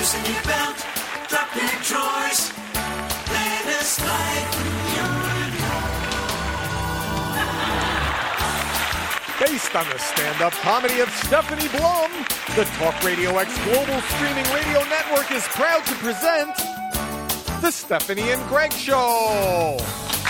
Loosen your belt, drop your drawers, let us lighten your load. Based on the stand-up comedy of Stephanie Blum, the Talk Radio X Global Streaming Radio Network is proud to present The Stephanie and Greg Show.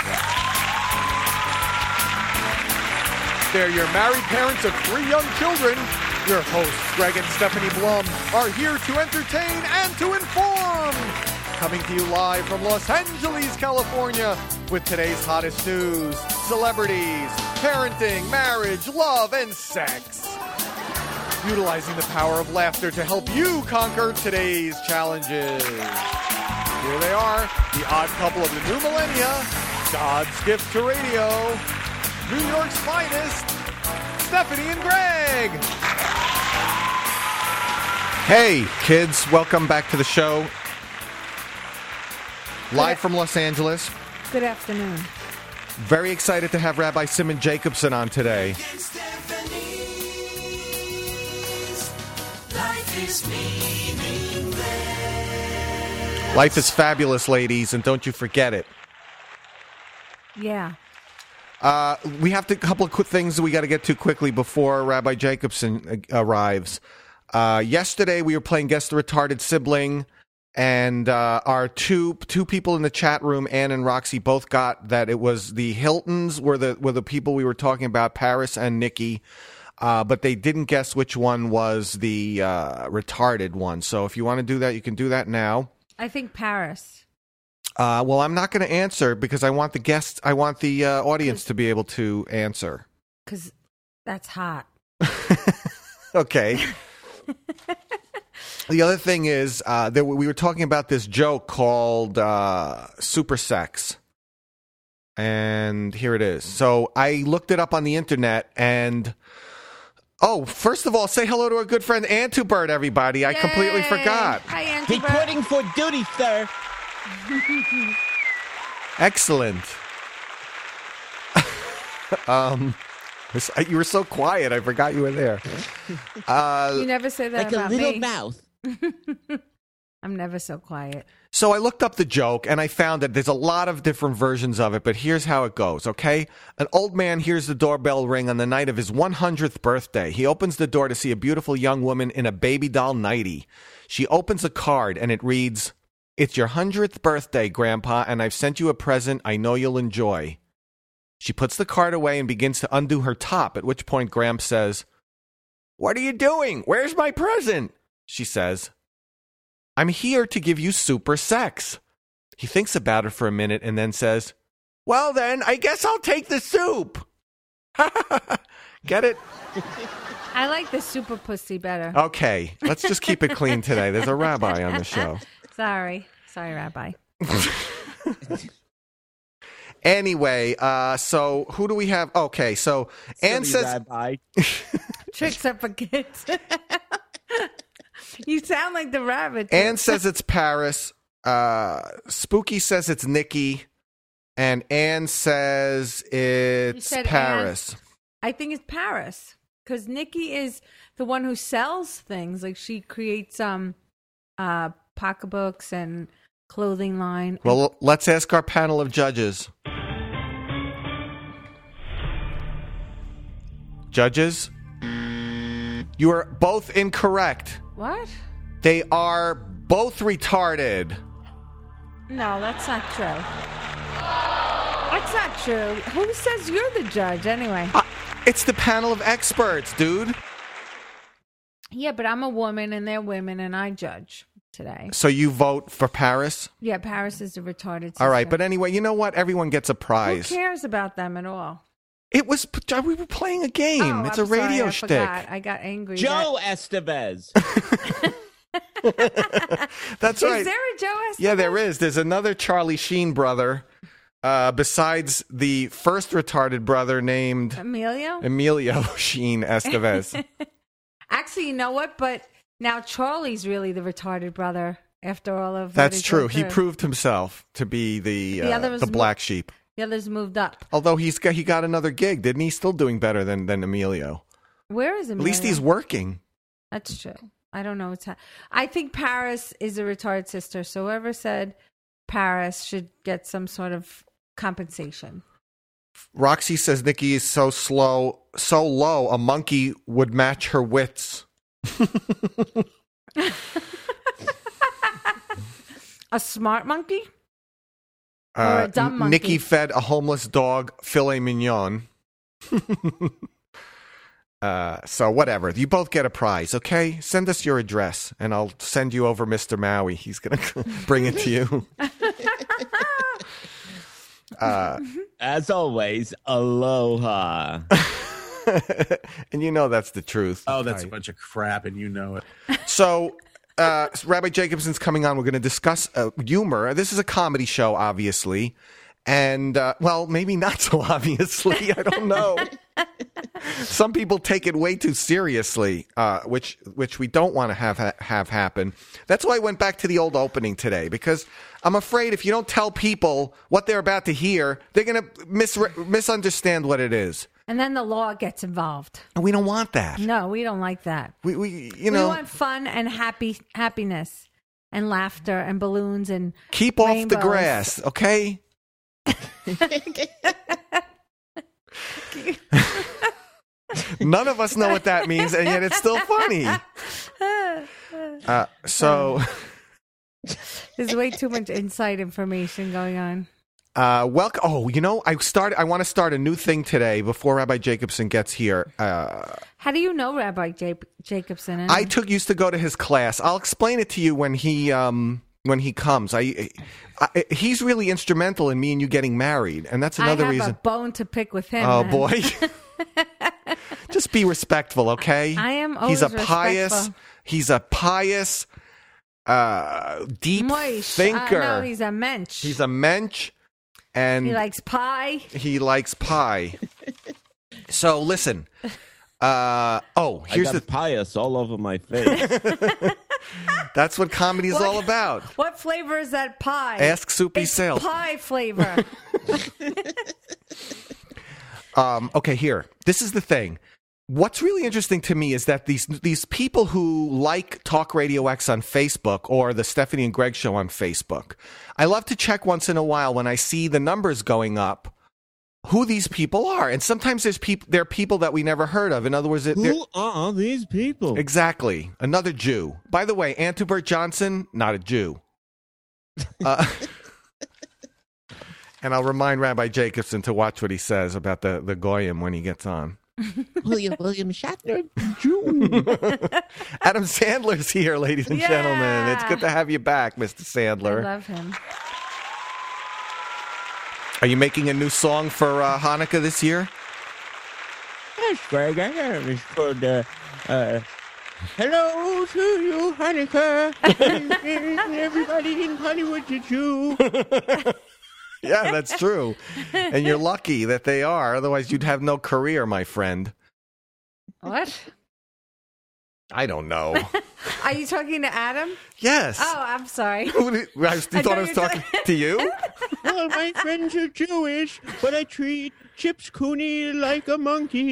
They're your married parents of 3 young children. Your hosts, Greg and Stephanie Blum, are here to entertain and to inform. Coming to you live from Los Angeles, California, with today's hottest news, celebrities, parenting, marriage, love, and sex. Utilizing the power of laughter to help you conquer today's challenges. Here they are, the odd couple of the new millennia, God's gift to radio, New York's finest, Stephanie and Greg. Hey, kids, welcome back to the show. Live from Los Angeles. Good afternoon. Very excited to have Rabbi Simon Jacobson on today. Life is fabulous, ladies, and don't you forget it. Yeah. We have a couple of quick things that we got to get to quickly before Rabbi Jacobson arrives. Yesterday, we were playing Guess the Retarded Sibling, and our two people in the chat room, Ann and Roxy, both got that it was the Hiltons were the people we were talking about, Paris and Nikki, but they didn't guess which one was the retarded one. So if you want to do that, you can do that now. I think Paris. Well, I'm not going to answer because I want the audience to be able to answer. Because that's hot. Okay. The other thing is that we were talking about this joke called super sex. And here it is. So I looked it up on the internet and... Oh, first of all, say hello to our good friend Antubert, everybody. I completely forgot. Hi, Antubert. Reporting for duty, sir. Excellent. You were so quiet. I forgot you were there. You never say that like about a little me. mouth. I'm never so quiet. So I looked up the joke, and I found that there's a lot of different versions of it, but here's how it goes, okay? An old man hears the doorbell ring on the night of his 100th birthday. He opens the door to see a beautiful young woman in a baby doll nightie. She opens a card, and it reads, "It's your 100th birthday, Grandpa, and I've sent you a present I know you'll enjoy." She puts the card away and begins to undo her top, at which point Gramps says, "What are you doing? Where's my present?" She says, "I'm here to give you super sex." He thinks about it for a minute and then says, "Well then, I guess I'll take the soup." Get it? I like the super pussy better. Okay, let's just keep it clean today. There's a rabbi on the show. Sorry, Rabbi. Anyway, so who do we have? Okay, so Ann says... Rabbi. Tricks are for kids. You sound like the rabbit. Ann says it's Paris. Spooky says it's Nikki. And Ann says it's Paris. Ann. I think it's Paris. Because Nikki is the one who sells things. Like she creates pocketbooks and clothing line. Well, let's ask our panel of judges. Judges, you are both incorrect. What? They are both retarded. No, that's not true. That's not true. Who says you're the judge anyway? It's the panel of experts, dude. Yeah, but I'm a woman and they're women and I judge today. So you vote for Paris? Yeah, Paris is the retarded sister. All right, but anyway, you know what? Everyone gets a prize. Who cares about them at all? We were playing a game. It's a radio shtick. I got angry. Joe Estevez. That's right. Is there a Joe Estevez? Yeah, there is. There's another Charlie Sheen brother besides the first retarded brother named... Emilio Sheen Estevez. Actually, you know what? But now Charlie's really the retarded brother after all of That's true. He proved himself to be the black sheep. The others moved up. Although he got another gig, didn't he? Still doing better than Emilio. Where is Emilio? At least he's working. That's true. I don't know. I think Paris is a retarded sister. So whoever said Paris should get some sort of compensation. Roxy says Nikki is so low, a monkey would match her wits. A smart monkey? Or a dumb monkey? Nikki fed a homeless dog filet mignon. So whatever. You both get a prize, okay? Send us your address, and I'll send you over Mr. Maui. He's going to bring it to you. As always, aloha. And you know that's the truth. Oh, that's a bunch of crap, and you know it. So, Rabbi Jacobson's coming on. We're going to discuss humor. This is a comedy show, obviously. And, well, maybe not so obviously. I don't know. Some people take it way too seriously, which we don't want to have happen. That's why I went back to the old opening today, because I'm afraid if you don't tell people what they're about to hear, they're going to misunderstand what it is. And then the law gets involved. And we don't want that. No, we don't like that. We We want fun and happiness and laughter and balloons and keep rainbows. off the grass, okay? None of us know what that means, and yet it's still funny. There's way too much inside information going on. Welcome. Oh, I want to start a new thing today before Rabbi Jacobson gets here. How do you know Rabbi Jacobson? I used to go to his class. I'll explain it to you when he comes. He's really instrumental in me and you getting married, and that's another reason. I have a bone to pick with him. Oh then. boy. Just be respectful, okay? I am always respectful. He's a pious, deep Moish. thinker. No, he's a mensch. He's a mensch, and he likes pie. He likes pie. So listen. Here's I got pious all over my face. That's what comedy is all about. What flavor is that pie? Ask Soupy It's Sales. pie flavor. Okay, here. This is the thing. What's really interesting to me is that these people who like Talk Radio X on Facebook or the Stephanie and Greg Show on Facebook, I love to check once in a while when I see the numbers going up who these people are. And sometimes they're people that we never heard of. In other words, Who are these people? Exactly. Another Jew. By the way, Antubert Johnson, not a Jew. And I'll remind Rabbi Jacobson to watch what he says about the Goyim when he gets on. William Shatner, Jew. Adam Sandler's here, ladies and gentlemen. It's good to have you back, Mr. Sandler. I love him. Are you making a new song for Hanukkah this year? Yes, Greg, I am. It's called, Hello to you, Hanukkah. Everybody in Hollywood's a Jew. Yeah, that's true. And you're lucky that they are. Otherwise, you'd have no career, my friend. What? I don't know. Are you talking to Adam? Yes. Oh, I'm sorry. You thought I was talking to you? Well, my friends are Jewish, but I treat Chips Cooney like a monkey.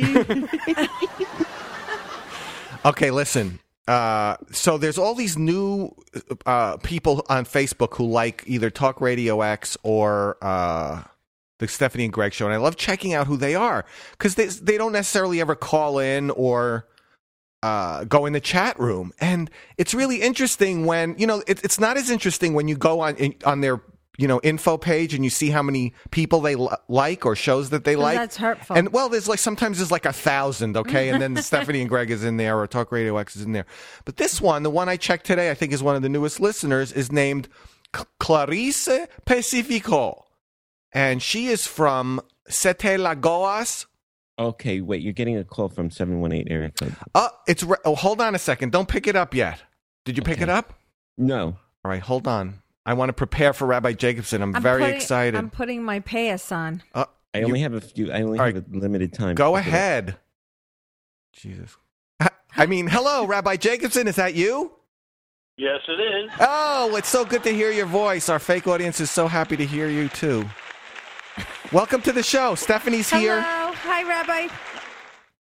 Okay, listen. So there's all these new people on Facebook who like either Talk Radio X or the Stephanie and Greg Show, and I love checking out who they are because they don't necessarily ever call in or go in the chat room, and it's really interesting when it's not as interesting when you go on their info page and you see how many people they like or shows that they like. That's hurtful. And well, sometimes there's like 1,000, okay? And then Stephanie and Greg is in there or Talk Radio X is in there. But this one, the one I checked today, I think is one of the newest listeners, is named Clarice Pacifico. And she is from Sete Lagoas. Okay, wait, you're getting a call from 718 area code. Hold on a second. Don't pick it up yet. Did you pick it up? No. All right, hold on. I want to prepare for Rabbi Jacobson. I'm very excited. I'm putting my payas on. I only have a limited time. Go ahead. Jesus. I mean, hello, Rabbi Jacobson. Is that you? Yes, it is. Oh, it's so good to hear your voice. Our fake audience is so happy to hear you, too. Welcome to the show. Stephanie's here. Hello. Hi, Rabbi.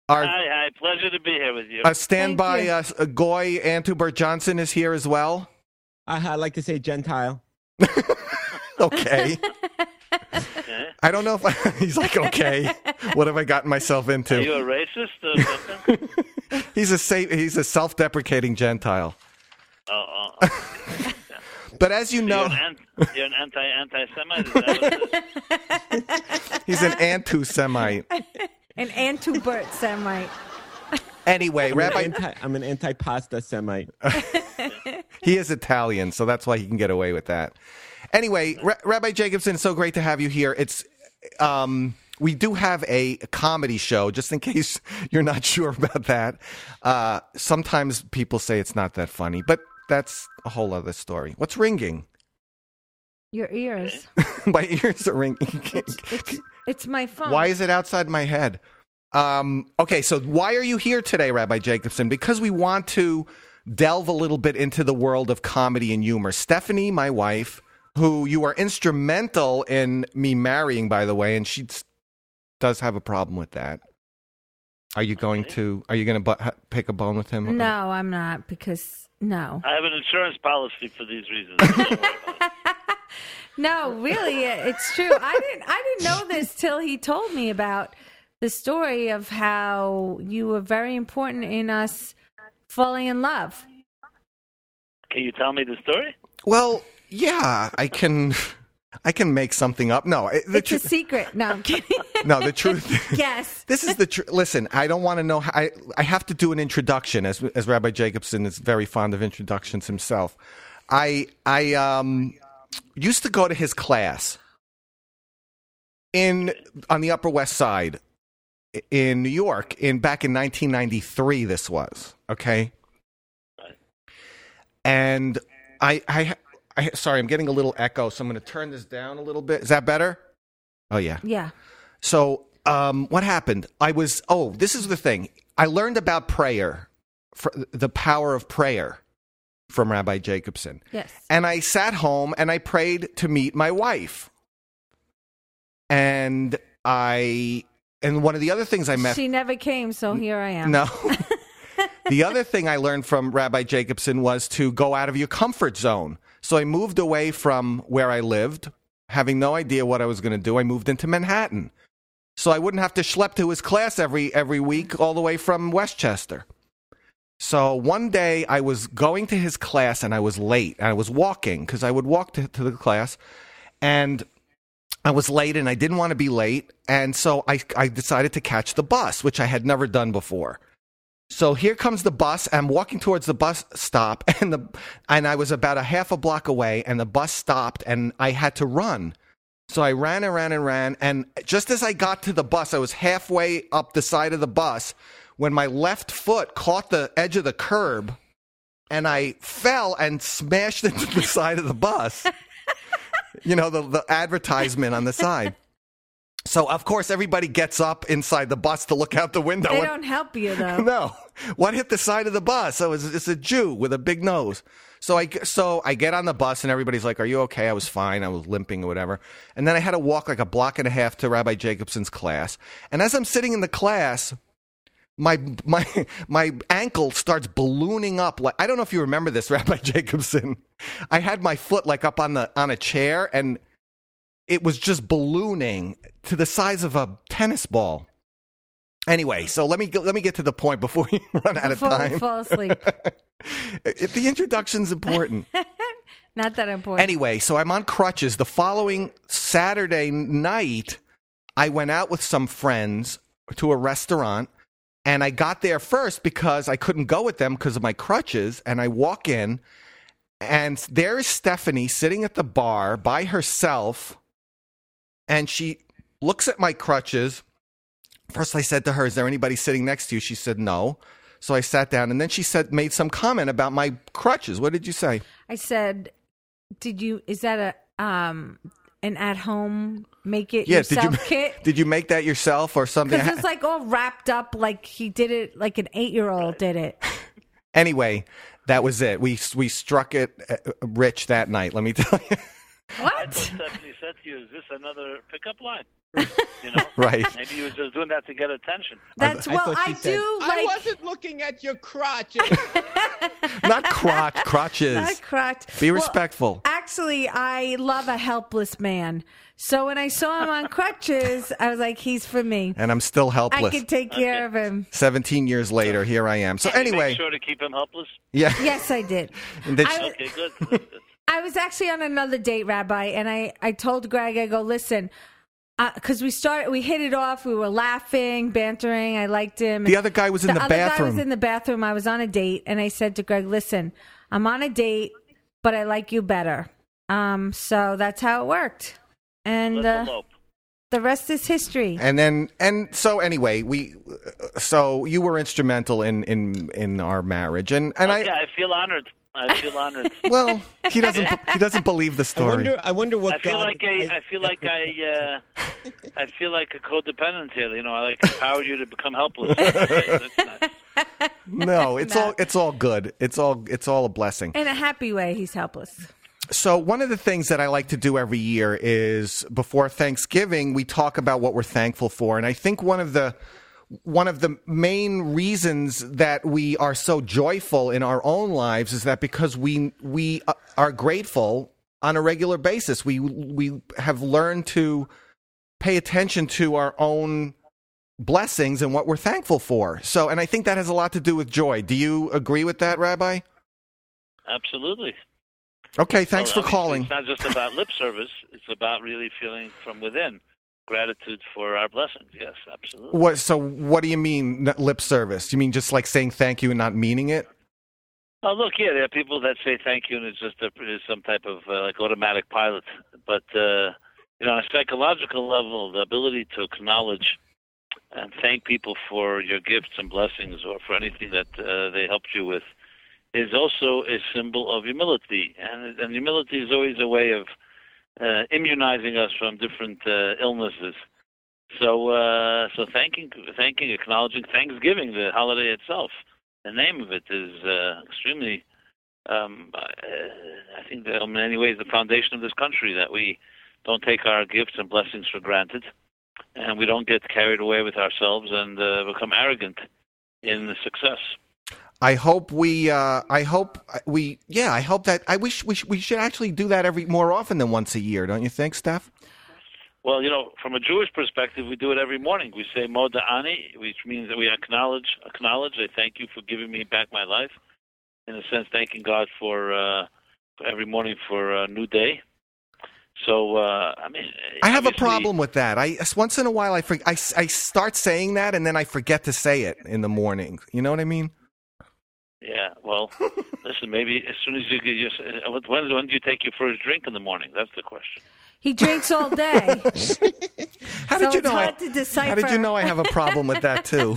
Our Hi. Pleasure to be here with you. standby Goy Antubert Johnson is here as well. I like to say Gentile. Okay. Okay. I don't know if he's like, okay, what have I gotten myself Are into? you a racist or something? He's a self-deprecating Gentile. Oh. But as you know, You're an anti-Semite? Is that what it is? he's an anti-Semite. An Antubert Semite. Anyway, I'm an anti-pasta Semite. he is Italian, so that's why he can get away with that. Anyway, Rabbi Jacobson, it's so great to have you here. It's we do have a comedy show, just in case you're not sure about that. Sometimes people say it's not that funny, but that's a whole other story. What's ringing? Your ears. My ears are ringing. It's my phone. Why is it outside my head? Okay, so why are you here today, Rabbi Jacobson? Because we want to delve a little bit into the world of comedy and humor. Stephanie, my wife, who you are instrumental in me marrying, by the way, and she does have a problem with that. Are you going to pick a bone with him? No, I'm not, because no. I have an insurance policy for these reasons. Don't worry about it. No, really, it's true. I didn't know this till he told me about the story of how you were very important in us falling in love. Can you tell me the story? Well, yeah, I can make something up. No, It's a secret. No, I'm kidding. No, the truth. Yes. This is the truth. Listen, I don't want to know. I have to do an introduction, as Rabbi Jacobson is very fond of introductions himself. I used to go to his class on the Upper West Side in New York back in 1993. This was okay, and I sorry, I'm getting a little echo, so I'm going to turn this down a little bit. Is that better? Oh yeah. Yeah. So what happened? This is the thing. I learned about prayer, the power of prayer, from Rabbi Jacobson. Yes. And I sat home and I prayed to meet my wife. And one of the other things I met. She never came, so here I am. No. The other thing I learned from Rabbi Jacobson was to go out of your comfort zone. So I moved away from where I lived, having no idea what I was going to do. I moved into Manhattan. So I wouldn't have to schlep to his class every week all the way from Westchester. So one day I was going to his class and I was late. I was walking because I would walk to the class, and I was late and I didn't want to be late. And so I decided to catch the bus, which I had never done before. So here comes the bus. I'm walking towards the bus stop, and I was about a half a block away, and the bus stopped, and I had to run. So I ran and ran and ran, and just as I got to the bus, I was halfway up the side of the bus when my left foot caught the edge of the curb, and I fell and smashed into the side of the bus. You know, the advertisement on the side. So, of course, everybody gets up inside the bus to look out the window. They don't help you, though. No. What hit the side of the bus? It's a Jew with a big nose. So I get on the bus, and everybody's like, "Are you okay?" I was fine. I was limping or whatever. And then I had to walk like a block and a half to Rabbi Jacobson's class. And as I'm sitting in the class, my ankle starts ballooning up. Like, I don't know if you remember this, Rabbi Jacobson. I had my foot like up on a chair, and it was just ballooning to the size of a tennis ball. Anyway, so let me get to the point before we run out of time. Before we fall asleep. The introduction's important. Not that important. Anyway, so I'm on crutches. The following Saturday night, I went out with some friends to a restaurant, and I got there first because I couldn't go with them because of my crutches. And I walk in, and there is Stephanie sitting at the bar by herself, and she looks at my crutches. First, I said to her, "Is there anybody sitting next to you?" She said, "No." So I sat down, and then she made some comment about my crutches. What did you say? I said, is that an at-home make-it-yourself kit? Did you make that yourself or something? Because it's like all wrapped up like he did it, like an 8-year-old did it. Anyway, that was it. We struck it rich that night, let me tell you. What? Stephanie said to you, "Is this another pickup line?" You know, Right. Maybe he was just doing that to get attention. That's I well, thought she I said, do I like wasn't looking at your crotches. Not crotches. not crotch. Be Well, respectful. actually, I love a helpless man. So when I saw him on crutches, I was like, he's for me. And I'm still I helpless. could take care of him. 17 years later, here I am. So Did you anyway, make sure to keep him helpless. yeah. Yes, I did. And then I- Okay, good. Good. I was actually on another date, Rabbi, and I told Greg, I go, listen, because we hit it off. We were laughing, bantering. I liked him. the other guy was in the other guy bathroom. was in the bathroom. I was on a date, and I said to Greg, listen, I'm on a date, but I like you better. So that's how it worked. And Let's elope. the rest is history. and so anyway, so you were instrumental in our marriage, and Okay, I feel honored. I feel honored. well, he doesn't believe the story. I wonder what I feel God. I feel like a codependent here. You know, I like empowered you to become helpless. That's nice. No, it's all good. It's all a blessing. In a happy way, he's helpless. So one of the things that I like to do every year is before Thanksgiving, we talk about what we're thankful for. And I think one of the main reasons that we are so joyful in our own lives is that because we are grateful on a regular basis. We have learned to pay attention to our own blessings and what we're thankful for. So, and I think that has a lot to do with joy. Do you agree with that, Rabbi? Absolutely. Okay, thanks Well, for calling. It's not just about lip service. It's about really feeling from within gratitude for our blessings. Yes, absolutely. So what do you mean lip service? Do you mean just like saying thank you and not meaning it? Oh, look, yeah, there are people that say thank you, and it's just some type of like automatic pilot. But you know, on a psychological level, the ability to acknowledge and thank people for your gifts and blessings, or for anything that they helped you with, is also a symbol of humility. And humility is always a way of immunizing us from different illnesses. So thanking, acknowledging Thanksgiving, the holiday itself. The name of it is extremely, I think that in many ways, the foundation of this country, that we don't take our gifts and blessings for granted, and we don't get carried away with ourselves and become arrogant in the success. I hope that we should actually do that more often than once a year, don't you think, Steph? Well, you know, from a Jewish perspective, we do it every morning. We say Moda Ani, which means that we acknowledge. I thank you for giving me back my life. In a sense, thanking God for every morning for a new day. So, I mean, I have a obviously- problem with that. Once in a while I start saying that and then I forget to say it in the morning. You know what I mean? Yeah. Well, listen. Maybe as soon as you get when do you take your first drink in the morning? That's the question. He drinks all day. How So did you it's know? hard to decipher. How did you know I have a problem with that too?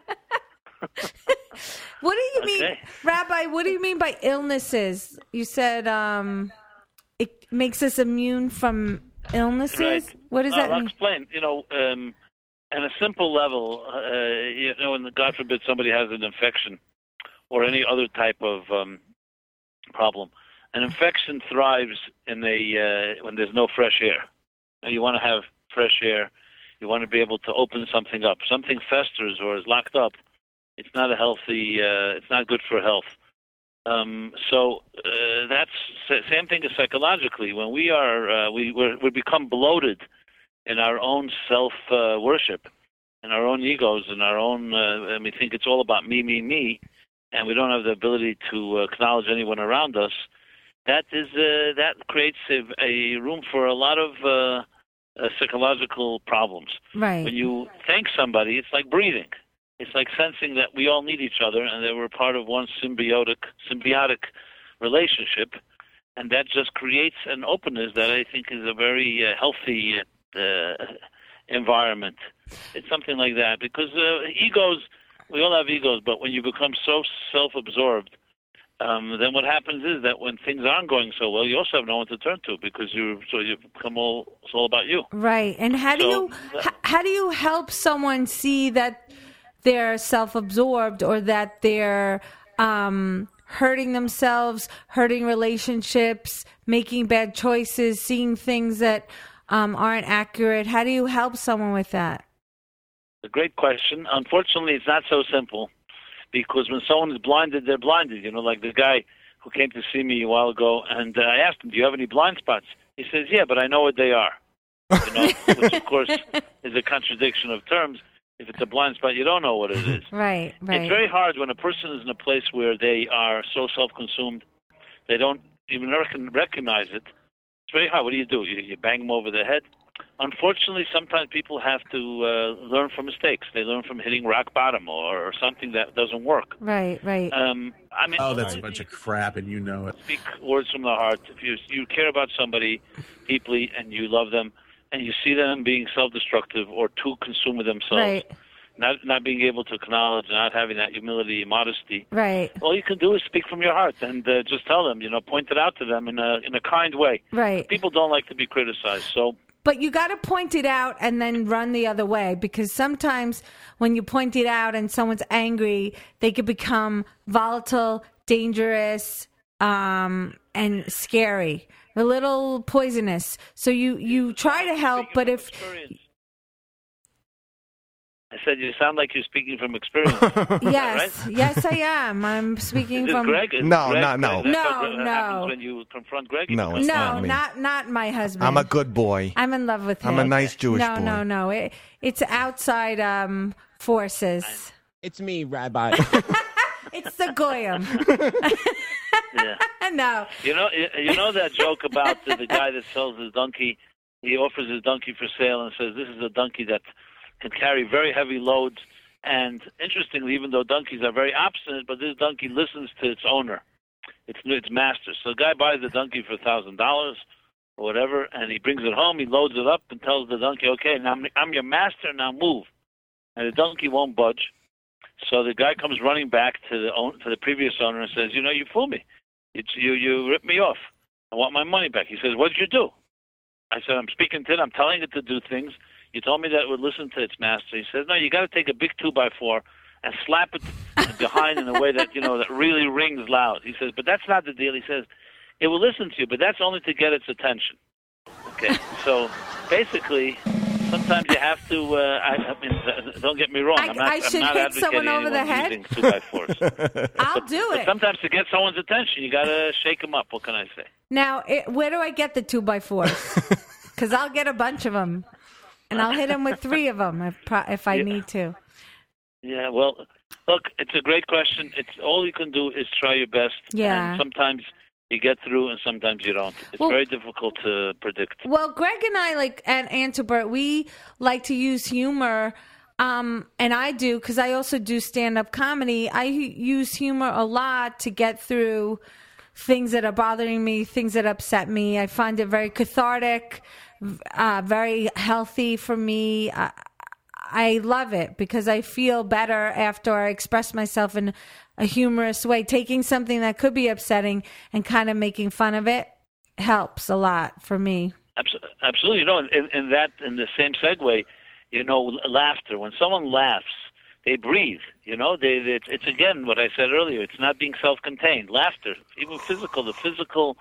What do you mean, Okay. Rabbi? What do you mean by illnesses? You said it makes us immune from illnesses. Right. What does that I'll mean? explain. You know, on a simple level, you know, when God forbid somebody has an infection or any other type of problem, an infection thrives in when there's no fresh air. Now, you want to have fresh air. You want to be able to open something up. Something festers or is locked up. It's not a healthy. It's not good for health. So that's the same thing as psychologically. When we are, we become bloated in our own self worship, in our own egos, in our own. And we think it's all about me, and we don't have the ability to acknowledge anyone around us. That creates a room for a lot of psychological problems. Right. When you thank somebody, it's like breathing. It's like sensing that we all need each other and that we're part of one symbiotic relationship, and that just creates an openness that I think is a very healthy environment. It's something like that, because egos, we all have egos, but when you become so self-absorbed, then what happens is that when things aren't going so well, you also have no one to turn to, because you become it's all about you. Right. And how do you help someone see that they're self-absorbed, or that they're hurting themselves, hurting relationships, making bad choices, seeing things that aren't accurate? How do you help someone with that? A great question. Unfortunately, it's not so simple because when someone is blinded, they're blinded. Like the guy who came to see me a while ago, and I asked him, "Do you have any blind spots?" He says, "Yeah, but I know what they are." Which of course is a contradiction of terms. If it's a blind spot, you don't know what it is. Right. It's very hard when a person is in a place where they are so self-consumed, they don't even recognize it. It's very hard. What do? You bang them over the head? Unfortunately, sometimes people have to learn from mistakes. They learn from hitting rock bottom or something that doesn't work. Right. Oh, that's a bunch of crap, and you know it. Speak words from the heart. If you care about somebody deeply and you love them, and you see them being self-destructive or too consumed with themselves, not being able to acknowledge, not having that humility and modesty, all you can do is speak from your heart and just tell them, point it out to them in a kind way. Right. People don't like to be criticized, so... But you got to point it out and then run the other way, because sometimes when you point it out and someone's angry, they could become volatile, dangerous, and scary, a little poisonous. So you try to help, but if... I said you sound like you're speaking from experience. Yes, right? Yes, I am. I'm speaking Is from... Greg? No. That's No. what happens when you confront Greg. No, it's not me. not my husband. I'm a good boy. I'm in love with him. I'm a nice Jewish boy. No. It's outside forces. It's me, Rabbi. It's the goyim. Yeah. No. You know that joke about the guy that sells his donkey? He offers his donkey for sale and says, "This is a donkey that can carry very heavy loads." And interestingly, even though donkeys are very obstinate, but this donkey listens to its owner, its master. So the guy buys the donkey for $1,000 or whatever, and he brings it home. He loads it up and tells the donkey, "Okay, now I'm your master. Now move." And the donkey won't budge. So the guy comes running back to the previous owner and says, "You fooled me. You ripped me off. I want my money back." He says, "What did you do?" I said, "I'm speaking to it. I'm telling it to do things. You told me that it would listen to its master." He says, "No, you got to take a big 2x4 and slap it behind in a way that that really rings loud." He says, "But that's not the deal." He says, "It will listen to you, but that's only to get its attention." Okay, so basically, sometimes you have to. I mean, don't get me wrong. I should hit someone over the head. Using 2x4s. I'll do But it. sometimes to get someone's attention, you got to shake them up. What can I say? Now, where do I get the 2x4s? Because I'll get a bunch of them. And I'll hit him with 3 of them if I need to. Yeah, well, look, it's a great question. It's all you can do is try your best. Yeah. And sometimes you get through and sometimes you don't. It's very difficult to predict. Well, Greg and I, and Bert, we like to use humor, and I do, because I also do stand-up comedy. I use humor a lot to get through things that are bothering me, things that upset me. I find it very cathartic, very healthy for me. I love it because I feel better after I express myself in a humorous way. Taking something that could be upsetting and kind of making fun of it helps a lot for me. Absolutely. In the same segue, laughter. When someone laughs, they breathe. It's again what I said earlier. It's not being self-contained. Laughter, even the physical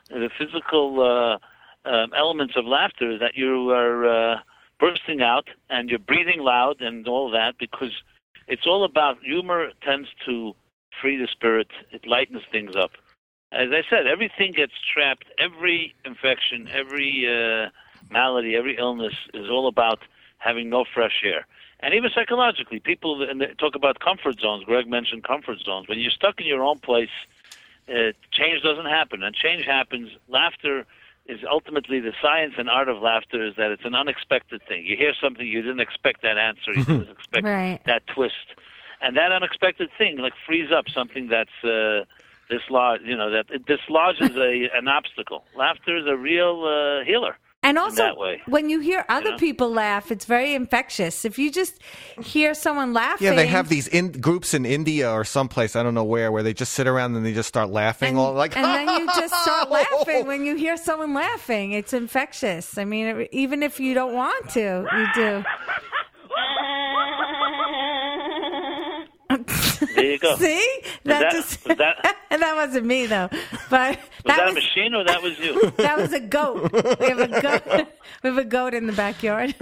elements of laughter is that you are bursting out and you're breathing loud and all that, because it's all about humor. Tends to free the spirit. It lightens things up. As I said, everything gets trapped. Every infection, every malady, every illness is all about having no fresh air. And even psychologically, people talk about comfort zones. Greg mentioned comfort zones. When you're stuck in your own place, change doesn't happen. And change happens. Laughter is ultimately the science and art of laughter is that it's an unexpected thing. You hear something, you didn't expect that answer. You didn't expect that twist. And that unexpected thing frees up something that's dislodged, that it dislodges an obstacle. Laughter is a real healer. And also, that way. When you hear other people laugh, it's very infectious. If you just hear someone laughing... Yeah, they have these groups in India or someplace, I don't know where they just sit around and they just start laughing. And then you just start laughing when you hear someone laughing. It's infectious. I mean, even if you don't want to, you do. There you go. See? Was that That wasn't me, though. But was that a machine or that was you? That was a goat. We have a goat. We have a goat in the backyard.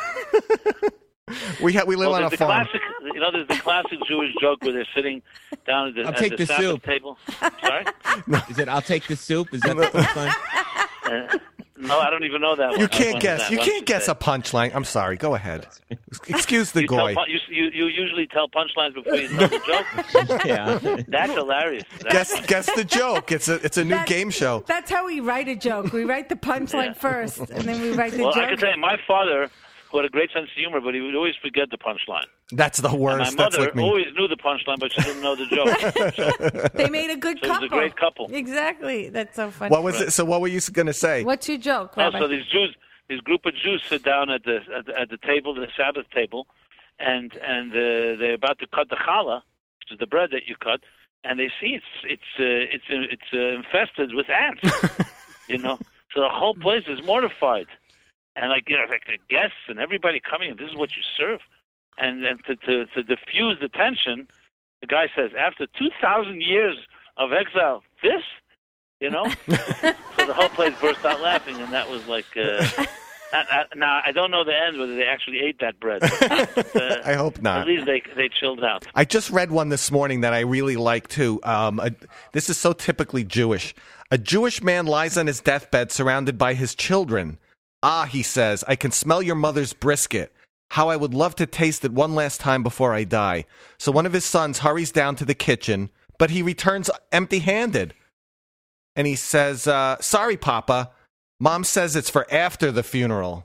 We live on a there's the farm. classic, there's the classic Jewish joke where they're sitting down at the, I'll take the Sabbath soup. table. Sorry? Is it? I'll take the soup. Is that the punchline? No, I don't even know that one. You can't What guess. is that? You What can't does it guess say? a punchline. I'm sorry. Go ahead. Excuse the You, tell goy. pun- you usually tell punchlines before you tell the joke. Yeah. That's hilarious. Guess the joke. It's a new That's- game show. That's how we write a joke. We write the punchline first, and then we write the Well, joke. I can tell you, my father, who had a great sense of humor, but he would always forget the punchline. That's the And worst. my That's mother like me. always knew the punchline, but she didn't know the joke. They made a good So it was couple. a great couple. Exactly. That's so funny. What was it? So what were you going to say? What's your joke, Oh, Rabbi? so these Jews, this group of Jews, sit down at the table, the Sabbath table, and they're about to cut the challah, which is the bread that you cut, and they see it's infested with ants, you know. So the whole place is mortified, and like the guests and everybody coming, this is what you serve, and to diffuse the tension, the guy says, after 2,000 years of exile, this. You know, so the whole place burst out laughing, and that was like. Now I don't know the end whether they actually ate that bread. But, I hope not. At least they chilled out. I just read one this morning that I really like too. This is so typically Jewish. A Jewish man lies on his deathbed surrounded by his children. Ah, he says, I can smell your mother's brisket. How I would love to taste it one last time before I die. So one of his sons hurries down to the kitchen, but he returns empty-handed. And he says, sorry, Papa. Mom says it's for after the funeral.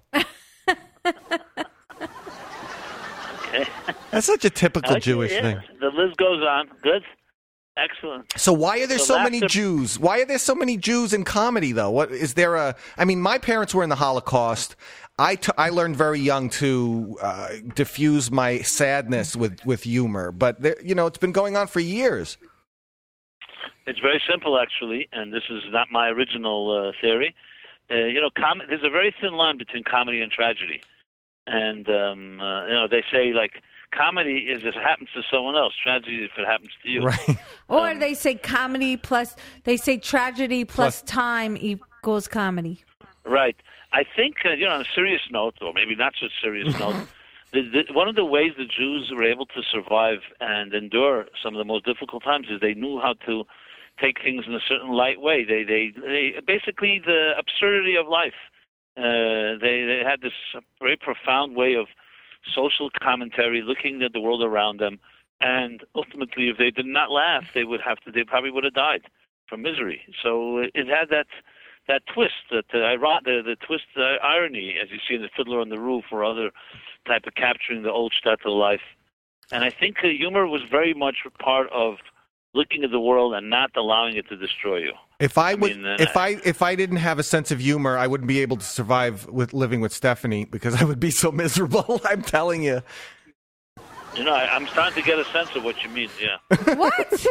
Okay. That's such a typical Okay, Jewish yeah. thing. The list goes on. Good. Excellent. So why are there so many laughter- Jews? Why are there so many Jews in comedy, though? What is there a? I mean, my parents were in the Holocaust. I learned very young to diffuse my sadness with humor, but there, it's been going on for years. It's very simple, actually, and this is not my original theory. There's a very thin line between comedy and tragedy, and they say like comedy is if it happens to someone else, tragedy if it happens to you. Right. Or they say comedy plus, they say tragedy plus time equals comedy. Right. I think, on a serious note, or maybe not so serious note, one of the ways the Jews were able to survive and endure some of the most difficult times is they knew how to take things in a certain light way. They basically the absurdity of life. They had this very profound way of social commentary, looking at the world around them, and ultimately, if they did not laugh, they probably would have died from misery. So it had that twist, the twist, irony, as you see in the Fiddler on the Roof or other type of capturing the old shtetl life. And I think humor was very much a part of looking at the world and not allowing it to destroy you. If I didn't have a sense of humor, I wouldn't be able to survive with living with Stephanie because I would be so miserable. I'm telling you. I'm starting to get a sense of what you mean. Yeah. What?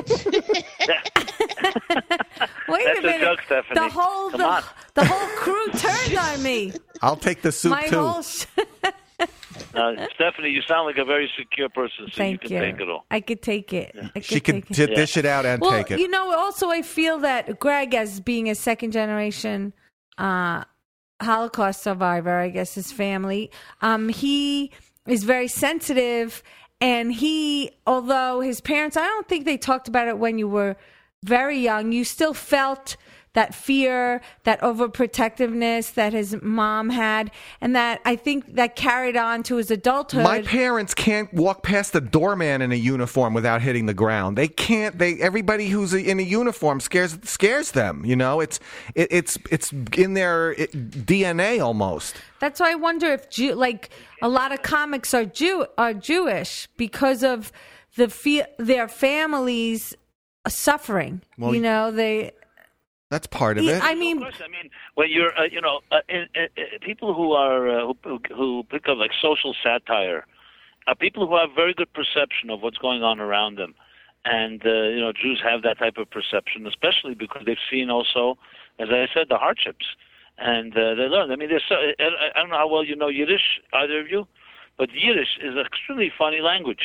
Wait That's a minute. a joke, Stephanie. The whole Come on. the whole crew turned on me. I'll take the soup My too. whole. Stephanie, you sound like a very secure person, so Thank you can take it all. I could take it. She could take it. dish it out and Well, take it. also I feel that Greg, as being a second generation Holocaust survivor, I guess his family, he is very sensitive, and although his parents, I don't think they talked about it when you were very young, you still felt that fear, that overprotectiveness that his mom had, and that I think that carried on to his adulthood. My parents can't walk past the doorman in a uniform without hitting the ground. They can't. Everybody who's in a uniform scares them. It's in their DNA almost. That's why I wonder if a lot of comics are Jewish because of their families suffering. Well, that's part of it. I mean, Of course, when you're, people who are who pick up like social satire are people who have very good perception of what's going on around them, and Jews have that type of perception, especially because they've seen also, as I said, the hardships, and they learn. I don't know how well you know Yiddish, either of you, but Yiddish is an extremely funny language.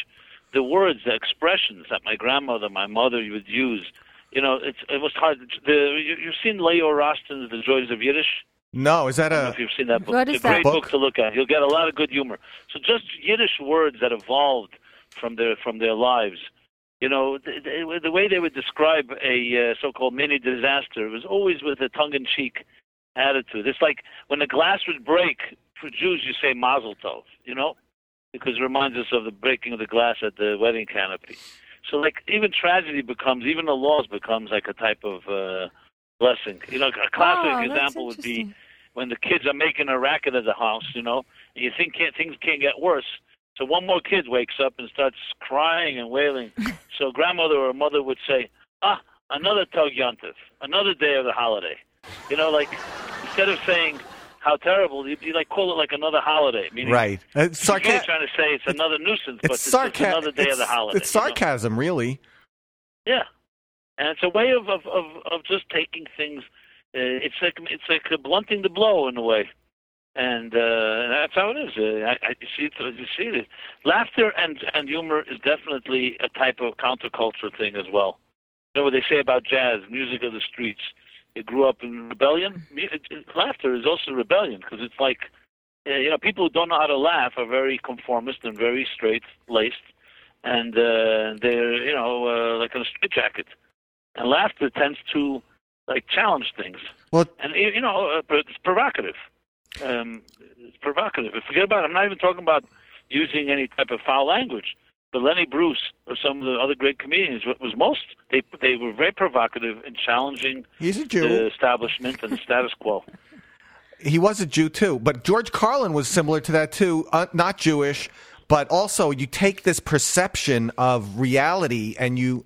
the words, the expressions that my grandmother, my mother would use. You know, it was hard. You've seen Leo Rostin's The Joys of Yiddish? No, is that I don't know if you've seen that book. What is it's a great that? book to look at. You'll get a lot of good humor. So just Yiddish words that evolved from their lives. You know, the way they would describe a so-called mini disaster was always with a tongue-in-cheek attitude. It's like when the glass would break, for Jews you say Mazel Tov, you know, because it reminds us of the breaking of the glass at the wedding canopy. So like even tragedy becomes, even the loss becomes like a type of blessing. You know, a classic example would be when the kids are making a racket at the house, you know, and you think things can't get worse. So one more kid wakes up and starts crying and wailing. So grandmother or mother would say, another Tog Yontif, another day of the holiday. You know, like instead of saying how terrible, you like call it like another holiday. Meaning, right. you're trying to say it's another nuisance, but it's another day of the holiday. It's sarcasm, really. Yeah, and it's a way of just taking things. It's like blunting the blow in a way, and that's how it is. You see it. Laughter and humor is definitely a type of counterculture thing as well. You know what they say about jazz, music of the streets. It grew up in rebellion. Laughter is also rebellion because it's like, you know, people who don't know how to laugh are very conformist and very straight-laced, and they're, you know, like in a straitjacket. And laughter tends to like challenge things. Well, and you know, it's provocative. It's provocative. Forget about it. I'm not even talking about using any type of foul language. But Lenny Bruce or some of the other great comedians they were very provocative in challenging He's a Jew. the establishment and the status quo. He was a Jew too, but George Carlin was similar to that too. Not Jewish, but also you take this perception of reality and you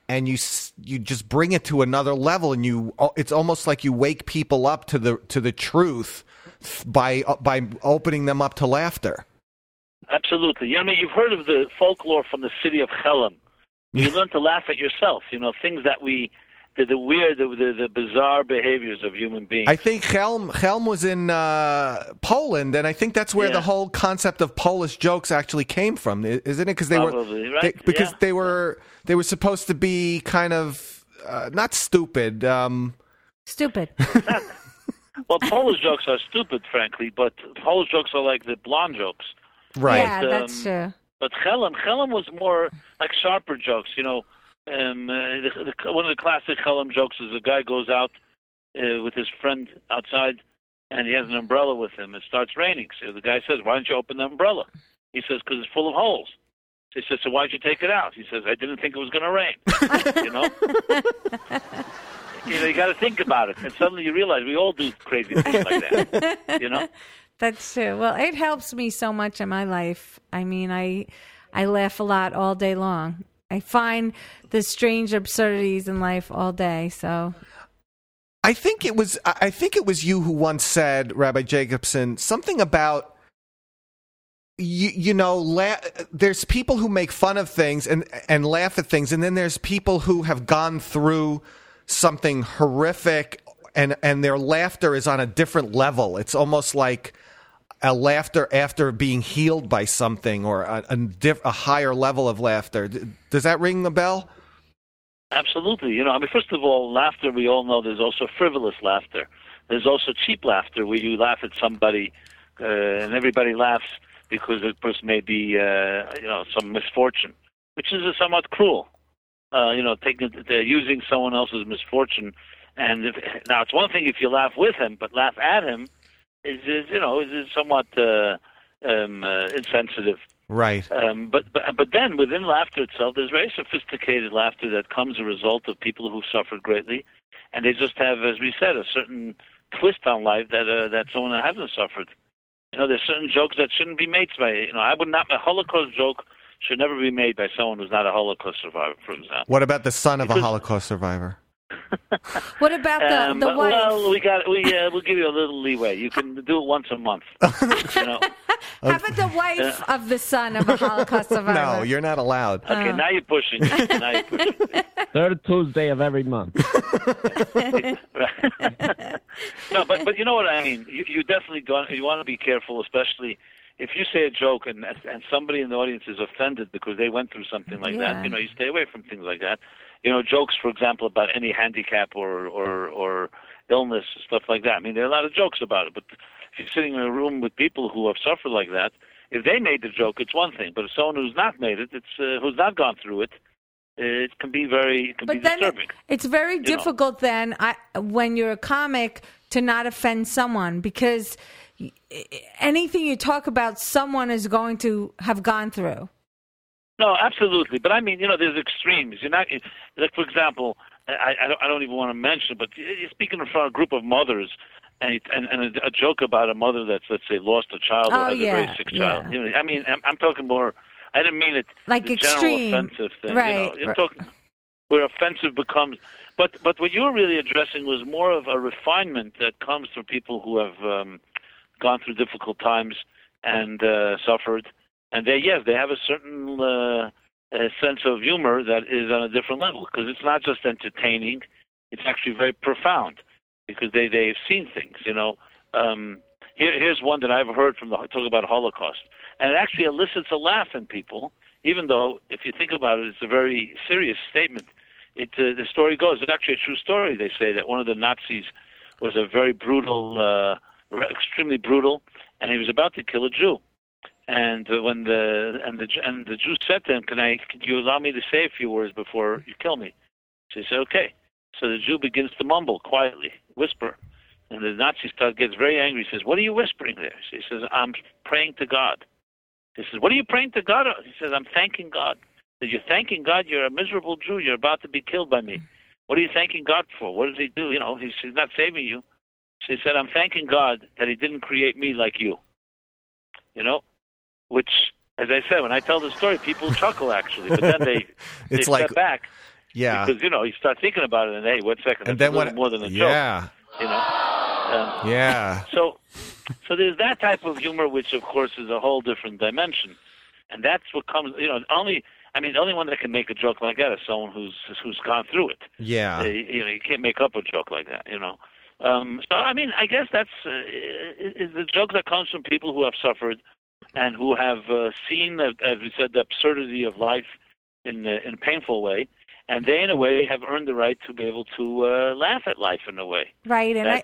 just bring it to another level, and it's almost like you wake people up to the truth by opening them up to laughter. Absolutely. You know, I mean, you've heard of the folklore from the city of Chelm. You learn to laugh at yourself. You know, things that the weird, the bizarre behaviors of human beings. I think Chelm was in Poland, and I think that's where the whole concept of Polish jokes actually came from, isn't it? Because they were supposed to be kind of not stupid. Stupid. Well, Polish jokes are stupid, frankly, but Polish jokes are like the blonde jokes. Right. Yeah, that's true. But Chelm was more like sharper jokes. You know, one of the classic Chelm jokes is a guy goes out with his friend outside, and he has an umbrella with him. It starts raining. So the guy says, "Why don't you open the umbrella?" He says, "Because it's full of holes." So he says, "So why'd you take it out?" He says, "I didn't think it was going to rain." You know. You know, you got to think about it, and suddenly you realize we all do crazy things like that. You know. That's true. Well, it helps me so much in my life. I mean, I laugh a lot all day long. I find the strange absurdities in life all day. So, I think it was you who once said, Rabbi Jacobson, something about there's people who make fun of things and laugh at things, and then there's people who have gone through something horrific, and their laughter is on a different level. It's almost like a laughter after being healed by something, or a higher level of laughter. Does that ring a bell? Absolutely. You know, I mean, first of all, laughter, we all know there's also frivolous laughter. There's also cheap laughter, where you laugh at somebody and everybody laughs because the person may be, some misfortune, which is somewhat cruel. Using someone else's misfortune. And now it's one thing if you laugh with him, but laugh at him is somewhat insensitive. Right. But then within laughter itself, there's very sophisticated laughter that comes a result of people who suffered greatly, and they just have, as we said, a certain twist on life that someone that hasn't suffered. You know, there's certain jokes that shouldn't be made by. You know, a Holocaust joke should never be made by someone who's not a Holocaust survivor, for example. What about the son of a Holocaust survivor? What about the wife? Well, we'll give you a little leeway. You can do it once a month. You know. How about the wife of the son of a Holocaust survivor? No, you're not allowed. Okay, now you're pushing. Third Tuesday of every month. No, but you know what I mean. You definitely you want to be careful, especially if you say a joke and somebody in the audience is offended because they went through something like Yeah. that, you stay away from things like that. Jokes, for example, about any handicap or illness, stuff like that. I mean, there are a lot of jokes about it, but if you're sitting in a room with people who have suffered like that, if they made the joke, it's one thing. But if someone who's not made it, who's not gone through it, it can be But then disturbing. it's very difficult then when you're a comic to not offend someone, because anything you talk about, someone is going to have gone through. No, absolutely. But I mean, there's extremes. You're not, like, for example, I don't even want to mention, but you're speaking in front of a group of mothers, and a joke about a mother that's, let's say, lost a child or has a very sick child. I mean, I'm talking more. I didn't mean it like the extreme, general offensive thing. Right? You're talking where offensive becomes. But what you were really addressing was more of a refinement that comes from people who have gone through difficult times and suffered. And they have a certain sense of humor that is on a different level, because it's not just entertaining; it's actually very profound, because they've seen things. Here's one that I've heard from talk about Holocaust, and it actually elicits a laugh in people, even though if you think about it, it's a very serious statement. The story goes, it's actually a true story. They say that one of the Nazis was a very brutal, extremely brutal, and he was about to kill a Jew. And when the Jew said to him, "Can you allow me to say a few words before you kill me?" So he said, "Okay." So the Jew begins to mumble quietly, whisper, and the Nazi gets very angry. He says, "What are you whispering there?" So he says, "I'm praying to God." He says, "What are you praying to God?" He says, "I'm thanking God." He says, "You're thanking God? You're a miserable Jew. You're about to be killed by me. What are you thanking God for? What does He do? He's not saving you." So he said, "I'm thanking God that He didn't create me like you." Which, as I said, when I tell the story, people chuckle, actually. But then they step back. Yeah. Because, you start thinking about it, and, hey, 1 second, and that's then more than a joke. Yeah. Yeah. So there's that type of humor, which, of course, is a whole different dimension. And that's what comes, the only one that can make a joke like that is someone who's gone through it. Yeah. You can't make up a joke like that, So, I guess that's is the joke that comes from people who have suffered and who have seen, as we said, the absurdity of life in a painful way, and they, in a way, have earned the right to be able to laugh at life in a way. Right, and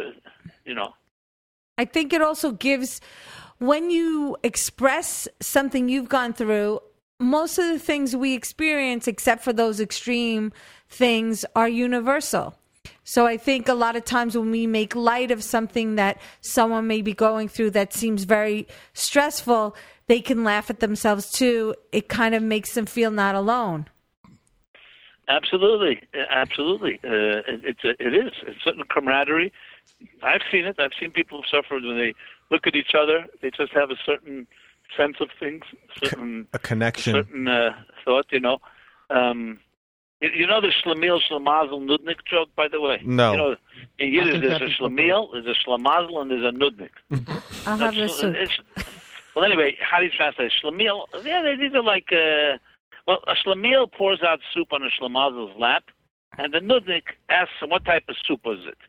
I think it also gives, when you express something you've gone through, most of the things we experience, except for those extreme things, are universal. So I think a lot of times when we make light of something that someone may be going through that seems very stressful, they can laugh at themselves too. It kind of makes them feel not alone. Absolutely. It is. It's certain camaraderie. I've seen it. I've seen people who suffered when they look at each other. They just have a certain sense of things, a connection, certain thought. You know the Schlemiel, Schlemazel, Nudnik joke, by the way? No. In Yiddish, there's a Schlemiel, there's a Schlemazel, and there's a Nudnik. I'll have the soup. Well, anyway, how do you translate Schlemiel? Yeah, these are like, a Schlemiel pours out soup on a Schlemazel's lap, and the Nudnik asks him, what type of soup was it?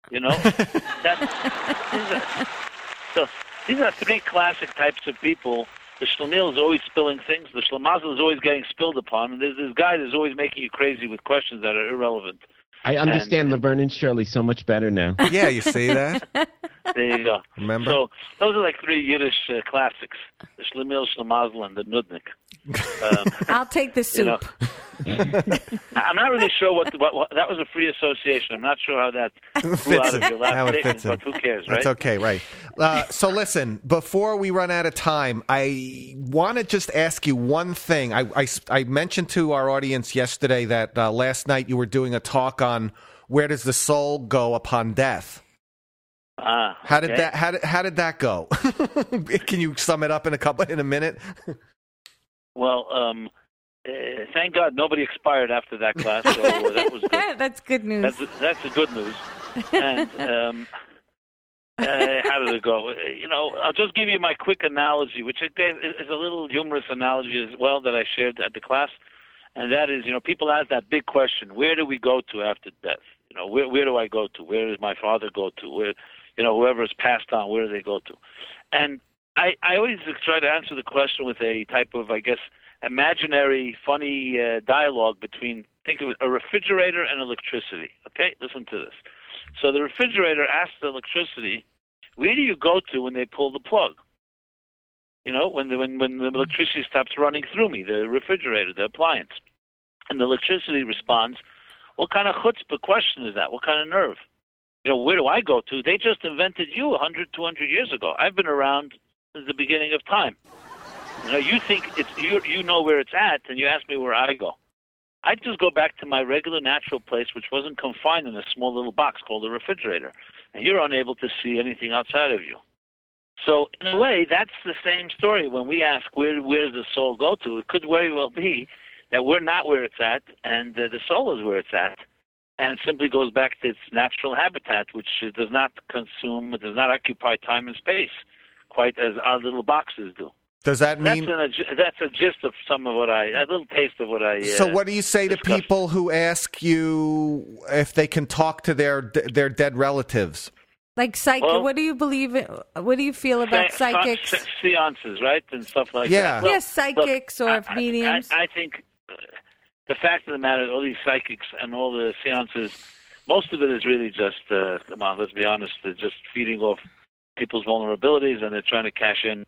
So these are three classic types of people. The Schlemiel is always spilling things. The Schlemazel is always getting spilled upon. And there's this guy that's always making you crazy with questions that are irrelevant. I understand Laverne and Shirley so much better now. Yeah, you see that? There you go. Remember? So those are like three Yiddish classics: the Schlemiel, Schlemazel, and the Nudnik. I'll take the soup. I'm not really sure what that was a free association. I'm not sure how that flew out of your last statement, but who cares, right? That's okay, right? So listen, before we run out of time, I want to just ask you one thing. I mentioned to our audience yesterday that last night you were doing a talk on where does the soul go upon death. How did that go? Can you sum it up in a minute? Well, thank God nobody expired after that class, so that was good. That's good news. That's the good news. And how did it go? I'll just give you my quick analogy, which is a little humorous analogy as well that I shared at the class, and that is, people ask that big question: where do we go to after death? Where do I go to? Where does my father go to? Where, whoever is passed on, where do they go to? And I always try to answer the question with a type of, I guess, imaginary, funny dialogue between, think of it, a refrigerator and electricity. Okay, listen to this. So the refrigerator asks the electricity, where do you go to when they pull the plug? You know, when the electricity stops running through me, the refrigerator, the appliance. And the electricity responds, what kind of chutzpah question is that? What kind of nerve? You know, where do I go to? They just invented you 100, 200 years ago. I've been around since the beginning of time. You know, you think it's you know where it's at, and you ask me where I go. I just go back to my regular natural place, which wasn't confined in a small little box called a refrigerator. And you're unable to see anything outside of you. So, in a way, that's the same story. When we ask where does the soul go to, it could very well be that we're not where it's at, and the soul is where it's at. And it simply goes back to its natural habitat, which does not consume, does not occupy time and space, quite as our little boxes do. Does that mean... That's a gist of some of a little taste of what I So what do you say discussed. to people who ask you if they can talk to their dead relatives? Like Well, what do you believe in, what do you feel about psychics? Seances, right? And stuff like Yeah. that. Well, Yes, psychics or mediums. I think the fact of the matter, all these psychics and all the seances, most of it is really just, come on, let's be honest, they're just feeding off people's vulnerabilities, and they're trying to cash in.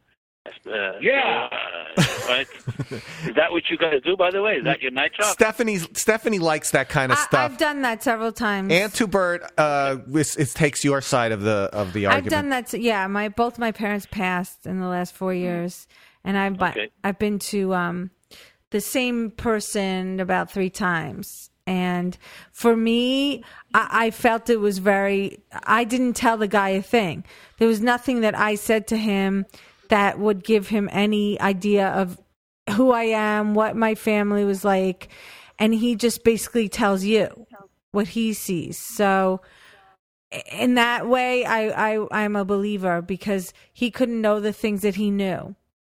Right? Is that what you got to do, by the way? Is that your night job? Stephanie likes that kind of stuff. I've done that several times. And to Bert, it takes your side of the argument. I've done that. Yeah, both my parents passed in the last 4 years, and I've been to the same person about 3 times. And for me, I felt it was I didn't tell the guy a thing. There was nothing that I said to him that would give him any idea of who I am, what my family was like. And he just basically tells you what he sees. So in that way, I'm a believer because he couldn't know the things that he knew.